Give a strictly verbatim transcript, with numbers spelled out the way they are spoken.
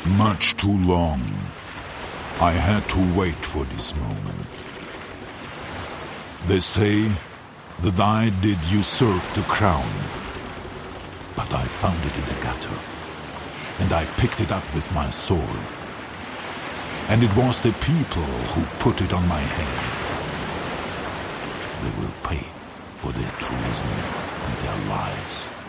Much too long. I had to wait for this moment. They say that I did usurp the crown, but I found it in the gutter, and I picked it up with my sword. And it was the people who put it on my head. They will pay for their treason and their lies.